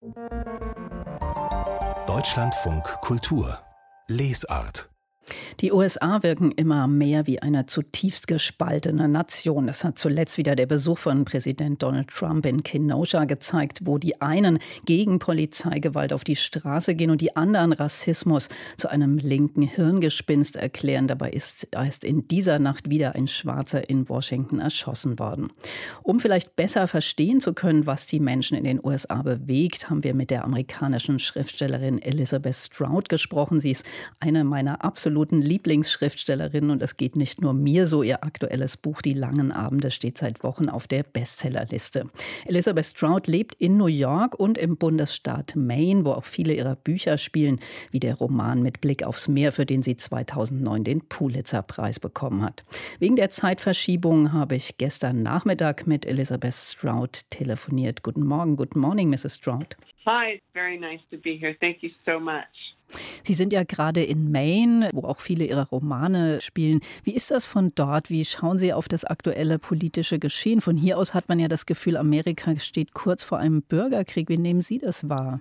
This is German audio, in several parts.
Deutschlandfunk Kultur Lesart. Die USA wirken immer mehr wie eine zutiefst gespaltene Nation. Das hat zuletzt wieder der Besuch von Präsident Donald Trump in Kenosha gezeigt, wo die einen gegen Polizeigewalt auf die Straße gehen und die anderen Rassismus zu einem linken Hirngespinst erklären. Dabei ist erst in dieser Nacht wieder ein Schwarzer in Washington erschossen worden. Um vielleicht besser verstehen zu können, was die Menschen in den USA bewegt, haben wir mit der amerikanischen Schriftstellerin Elizabeth Strout gesprochen. Sie ist eine meiner absoluten Lieblingsschriftstellerinnen und es geht nicht nur mir so. Ihr aktuelles Buch Die langen Abende steht seit Wochen auf der Bestsellerliste. Elizabeth Strout lebt in New York und im Bundesstaat Maine, wo auch viele ihrer Bücher spielen, wie der Roman Mit Blick aufs Meer, für den sie 2009 den Pulitzer-Preis bekommen hat. Wegen der Zeitverschiebung habe ich gestern Nachmittag mit Elizabeth Strout telefoniert. Guten Morning, Mrs. Strout. Hi, it's very nice to be here. Thank you so much. Sie sind ja gerade in Maine, wo auch viele Ihrer Romane spielen. Wie ist das von dort? Wie schauen Sie auf das aktuelle politische Geschehen? Von hier aus hat man ja das Gefühl, Amerika steht kurz vor einem Bürgerkrieg. Wie nehmen Sie das wahr?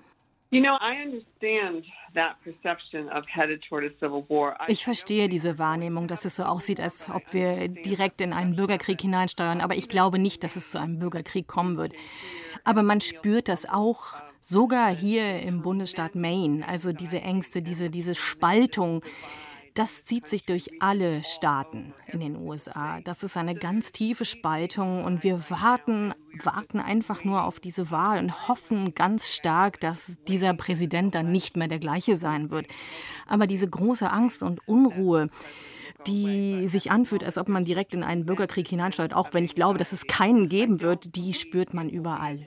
Ich verstehe diese Wahrnehmung, dass es so aussieht, als ob wir direkt in einen Bürgerkrieg hineinsteuern. Aber ich glaube nicht, dass es zu einem Bürgerkrieg kommen wird. Aber man spürt das auch sogar hier im Bundesstaat Maine. Also diese Ängste, diese Spaltung, das zieht sich durch alle Staaten in den USA. Das ist eine ganz tiefe Spaltung und wir warten einfach nur auf diese Wahl und hoffen ganz stark, dass dieser Präsident dann nicht mehr der gleiche sein wird. Aber diese große Angst und Unruhe, die sich anfühlt, als ob man direkt in einen Bürgerkrieg hineinsteuert, auch wenn ich glaube, dass es keinen geben wird, die spürt man überall.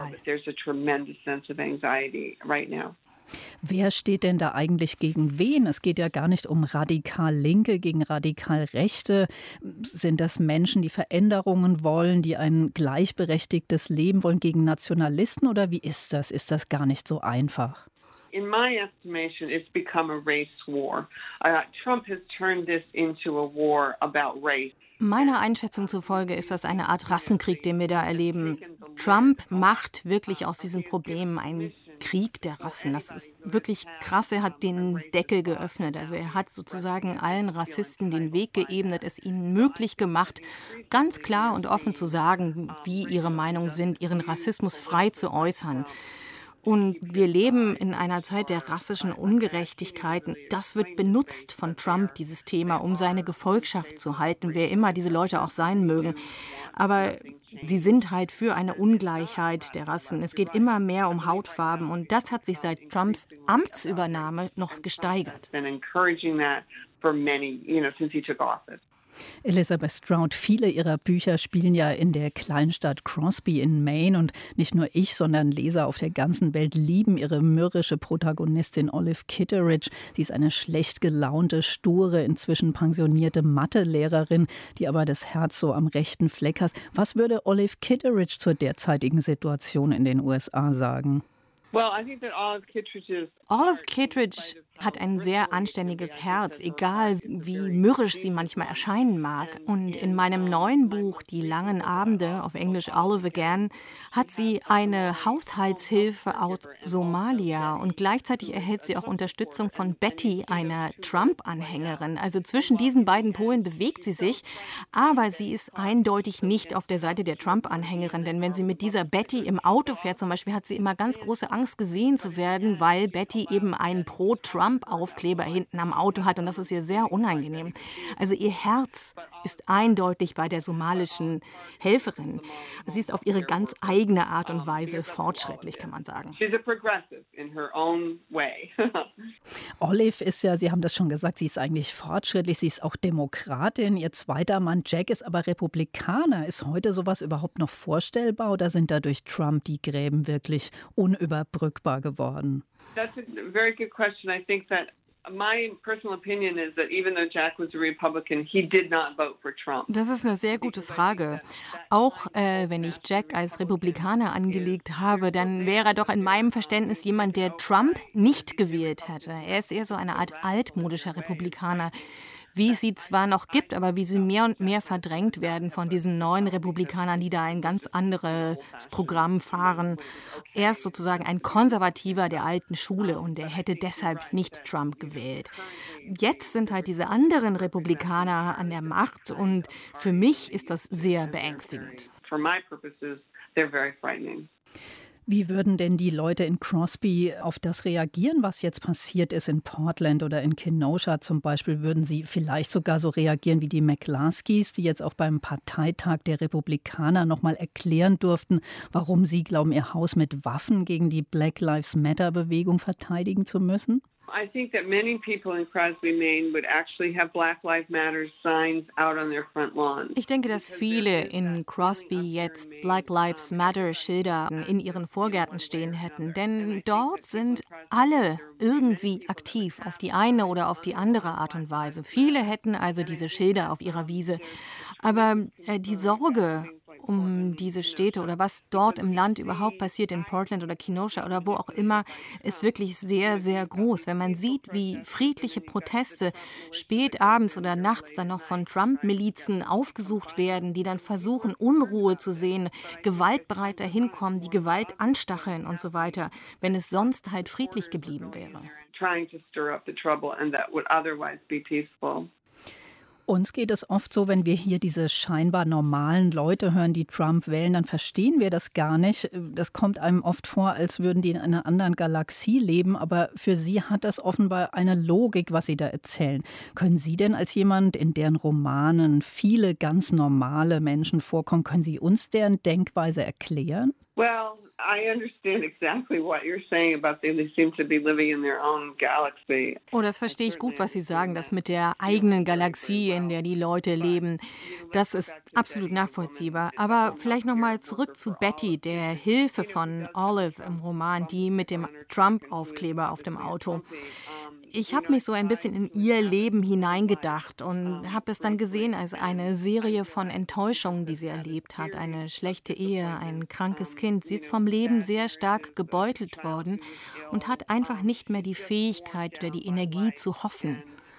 Wer steht denn da eigentlich gegen wen? Es geht ja gar nicht um radikal Linke gegen radikal Rechte. Sind das Menschen, die Veränderungen wollen, die ein gleichberechtigtes Leben wollen, gegen Nationalisten? Oder wie ist das? Ist das gar nicht so einfach? In my estimation, it's become a race war. Trump has turned this into a war about race. Meiner Einschätzung zufolge ist das eine Art Rassenkrieg, den wir da erleben. Trump macht wirklich aus diesem Problem einen Krieg der Rassen. Das ist wirklich krass. Er hat den Deckel geöffnet. Also er hat sozusagen allen Rassisten den Weg geebnet, es ihnen möglich gemacht, ganz klar und offen zu sagen, wie ihre Meinungen sind, ihren Rassismus frei zu äußern. Und wir leben in einer Zeit der rassischen Ungerechtigkeiten. Das wird benutzt von Trump, dieses Thema, um seine Gefolgschaft zu halten, wer immer diese Leute auch sein mögen. Aber sie sind halt für eine Ungleichheit der Rassen. Es geht immer mehr um Hautfarben und das hat sich seit Trumps Amtsübernahme noch gesteigert. Elizabeth Strout, viele ihrer Bücher spielen ja in der Kleinstadt Crosby in Maine und nicht nur ich, sondern Leser auf der ganzen Welt lieben ihre mürrische Protagonistin Olive Kitteridge. Sie ist eine schlecht gelaunte, sture, inzwischen pensionierte Mathelehrerin, die aber das Herz so am rechten Fleck hat. Was würde Olive Kitteridge zur derzeitigen Situation in den USA sagen? Olive Kitteridge hat ein sehr anständiges Herz, egal wie mürrisch sie manchmal erscheinen mag. Und in meinem neuen Buch, Die langen Abende, auf Englisch Olive Again, hat sie eine Haushaltshilfe aus Somalia und gleichzeitig erhält sie auch Unterstützung von Betty, einer Trump-Anhängerin. Also zwischen diesen beiden Polen bewegt sie sich, aber sie ist eindeutig nicht auf der Seite der Trump-Anhängerin, denn wenn sie mit dieser Betty im Auto fährt zum Beispiel, hat sie immer ganz große Angst, gesehen zu werden, weil Betty eben einen Pro-Trump-Aufkleber hinten am Auto hat und das ist ihr sehr unangenehm. Also ihr Herz ist eindeutig bei der somalischen Helferin. Sie ist auf ihre ganz eigene Art und Weise fortschrittlich, kann man sagen. Olive ist ja, Sie haben das schon gesagt, sie ist eigentlich fortschrittlich, sie ist auch Demokratin. Ihr zweiter Mann Jack ist aber Republikaner. Ist heute sowas überhaupt noch vorstellbar oder sind da durch Trump die Gräben wirklich unüberbrückbar geworden? That's a very good question. I think that my personal opinion is that even though Jack was a Republican, he did not vote for Trump. Das ist eine sehr gute Frage. Auch wenn ich Jack als Republikaner angelegt habe, dann wäre er doch in meinem Verständnis jemand, der Trump nicht gewählt hätte. Er ist eher so eine Art altmodischer Republikaner. wie es sie zwar noch gibt, aber wie sie mehr und mehr verdrängt werden von diesen neuen Republikanern, die da ein ganz anderes Programm fahren. Er ist sozusagen ein Konservativer der alten Schule und er hätte deshalb nicht Trump gewählt. Jetzt sind halt diese anderen Republikaner an der Macht und für mich ist das sehr beängstigend. For my purposes, they're very frightening. Wie würden denn die Leute in Crosby auf das reagieren, was jetzt passiert ist in Portland oder in Kenosha zum Beispiel? Würden sie vielleicht sogar so reagieren wie die McCloskeys, die jetzt auch beim Parteitag der Republikaner nochmal erklären durften, warum sie glauben, ihr Haus mit Waffen gegen die Black Lives Matter-Bewegung verteidigen zu müssen? I think that many people in Crosby, Maine would actually have Black Lives Matter signs out on their front lawn. Ich denke, dass viele in Crosby jetzt Black Lives Matter Schilder in ihren Vorgärten stehen hätten, denn dort sind alle irgendwie aktiv auf die eine oder auf die andere Art und Weise. Viele hätten also diese Schilder auf ihrer Wiese, aber die Sorge um diese Städte oder was dort im Land überhaupt passiert, in Portland oder Kenosha oder wo auch immer, ist wirklich sehr, sehr groß. Wenn man sieht, wie friedliche Proteste spät abends oder nachts dann noch von Trump-Milizen aufgesucht werden, die dann versuchen, Unruhe zu sehen, gewaltbereit dahin kommen, die Gewalt anstacheln und so weiter, wenn es sonst halt friedlich geblieben wäre. Trying to stir up the trouble and that would otherwise be peaceful. Uns geht es oft so, wenn wir hier diese scheinbar normalen Leute hören, die Trump wählen, dann verstehen wir das gar nicht. Das kommt einem oft vor, als würden die in einer anderen Galaxie leben. Aber für Sie hat das offenbar eine Logik, was Sie da erzählen. Können Sie denn als jemand, in deren Romanen viele ganz normale Menschen vorkommen, können Sie uns deren Denkweise erklären? Well, I understand exactly what you're saying about they seem to be living in their own galaxy. Oh, das verstehe ich gut, was Sie sagen, das mit der eigenen Galaxie, in der die Leute leben. Das ist absolut nachvollziehbar. Aber vielleicht noch mal zurück zu Betty, der Hilfe von Olive im Roman, die mit dem Trump-Aufkleber auf dem Auto. Ich habe mich so ein bisschen in ihr Leben hineingedacht und habe es dann gesehen als eine Serie von Enttäuschungen, die sie erlebt hat. Eine schlechte Ehe, ein krankes Kind. Sie ist vom Leben sehr stark gebeutelt worden und hat einfach nicht mehr die Fähigkeit oder die Energie zu hoffen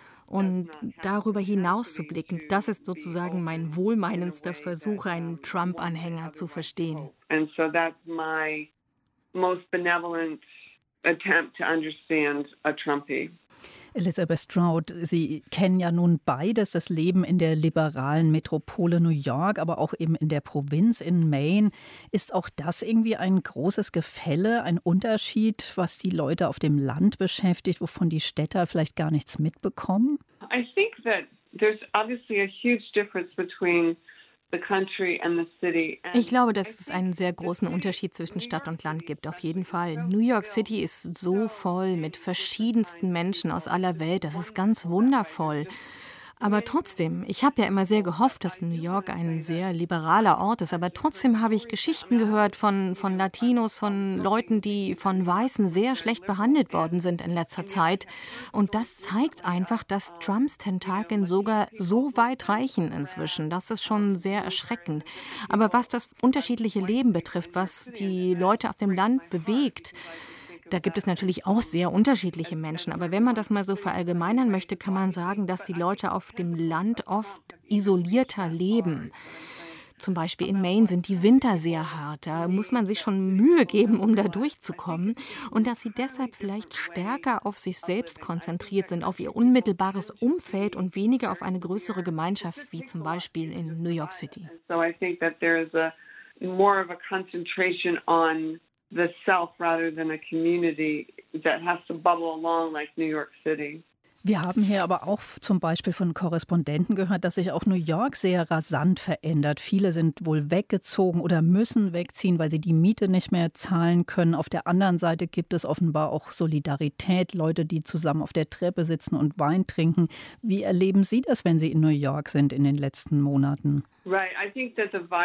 und darüber hinaus zu blicken. Das ist sozusagen mein wohlmeinendster Versuch, einen Trump-Anhänger zu verstehen. And so that's my most benevolent attempt to understand a Trumpy. Elizabeth Strout, Sie kennen ja nun beides, das Leben in der liberalen Metropole New York, aber auch eben in der Provinz in Maine. Ist auch das irgendwie ein großes Gefälle, ein Unterschied, was die Leute auf dem Land beschäftigt, wovon die Städter vielleicht gar nichts mitbekommen? I think that there's obviously a huge difference between the country and the city. Ich glaube, dass es einen sehr großen Unterschied zwischen Stadt und Land gibt, auf jeden Fall. New York City ist so voll mit verschiedensten Menschen aus aller Welt, das ist ganz wundervoll. Aber trotzdem, ich habe ja immer sehr gehofft, dass New York ein sehr liberaler Ort ist, aber trotzdem habe ich Geschichten gehört von Latinos, von Leuten, die von Weißen sehr schlecht behandelt worden sind in letzter Zeit. Und das zeigt einfach, dass Trumps Tentakeln sogar so weit reichen inzwischen. Das ist schon sehr erschreckend. Aber was das unterschiedliche Leben betrifft, was die Leute auf dem Land bewegt, da gibt es natürlich auch sehr unterschiedliche Menschen, aber wenn man das mal so verallgemeinern möchte, kann man sagen, dass die Leute auf dem Land oft isolierter leben. Zum Beispiel in Maine sind die Winter sehr hart, da muss man sich schon Mühe geben, um da durchzukommen. Und dass sie deshalb vielleicht stärker auf sich selbst konzentriert sind, auf ihr unmittelbares Umfeld und weniger auf eine größere Gemeinschaft, wie zum Beispiel in New York City. So I think that there is more of a concentration on the self rather than a community that has to bubble along like New York City. Wir haben hier aber auch zum Beispiel von Korrespondenten gehört, dass sich auch New York sehr rasant verändert. Viele sind wohl weggezogen oder müssen wegziehen, weil sie die Miete nicht mehr zahlen können. Auf der anderen Seite gibt es offenbar auch Solidarität, Leute, die zusammen auf der Treppe sitzen und Wein trinken. Wie erleben Sie das, wenn Sie in New York sind in den letzten Monaten? Right, I think that the virus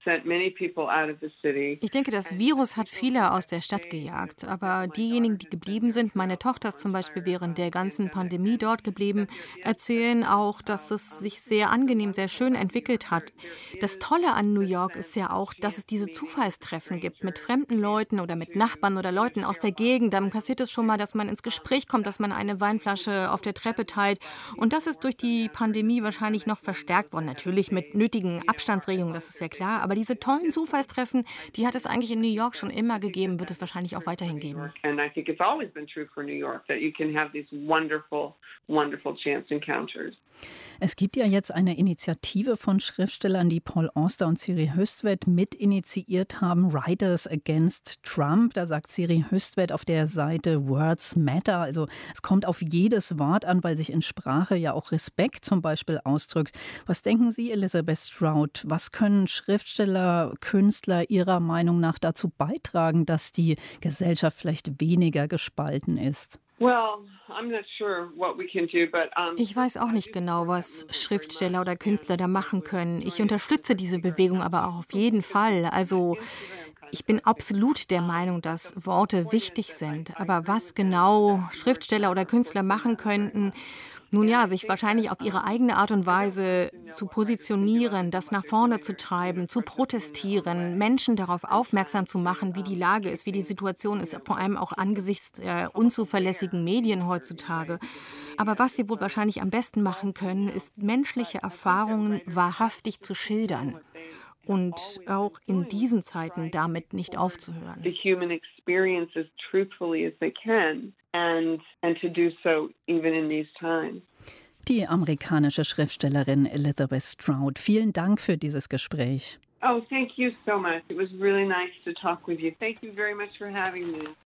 sent many people out of the city. Ich denke, das Virus hat viele aus der Stadt gejagt. Aber diejenigen, die geblieben sind, meine Tochter ist zum Beispiel während der ganzen Pandemie dort geblieben, erzählen auch, dass es sich sehr angenehm, sehr schön entwickelt hat. Das Tolle an New York ist ja auch, dass es diese Zufallstreffen gibt mit fremden Leuten oder mit Nachbarn oder Leuten aus der Gegend. Dann passiert es schon mal, dass man ins Gespräch kommt, dass man eine Weinflasche auf der Treppe teilt. Und das ist durch die Pandemie wahrscheinlich noch verstärkt worden. Natürlich mit nötigen Abstandsregelungen, das ist ja klar. Aber diese tollen Zufallstreffen, die hat es eigentlich in New York schon immer gegeben, wird es wahrscheinlich auch weiterhin geben. And I think it's always been true for New York that you can have these wonderful, wonderful chance encounters. Es gibt ja jetzt eine Initiative von Schriftstellern, die Paul Auster und Siri Hustvedt mitinitiiert haben, Writers Against Trump. Da sagt Siri Hustvedt auf der Seite Words Matter. Also es kommt auf jedes Wort an, weil sich in Sprache ja auch Respekt zum Beispiel ausdrückt. Was denken Sie, Elizabeth Strout? Was können Schriftsteller, Künstler Ihrer Meinung nach dazu beitragen, dass die Gesellschaft vielleicht weniger gespalten ist? Ich weiß auch nicht genau, was Schriftsteller oder Künstler da machen können. Ich unterstütze diese Bewegung aber auch auf jeden Fall. Also ich bin absolut der Meinung, dass Worte wichtig sind. Aber was genau Schriftsteller oder Künstler machen könnten, nun ja, sich wahrscheinlich auf ihre eigene Art und Weise zu positionieren, das nach vorne zu treiben, zu protestieren, Menschen darauf aufmerksam zu machen, wie die Lage ist, wie die Situation ist, vor allem auch angesichts der unzuverlässigen Medien heutzutage. Aber was sie wohl wahrscheinlich am besten machen können, ist, menschliche Erfahrungen wahrhaftig zu schildern. Und auch in diesen Zeiten damit nicht aufzuhören. The human experience as truthfully as they can and to do so even in these times. Die amerikanische Schriftstellerin Elizabeth Strout. Vielen Dank für dieses Gespräch. Oh, thank you so much. It was really nice to talk with you. Thank you very much for having me.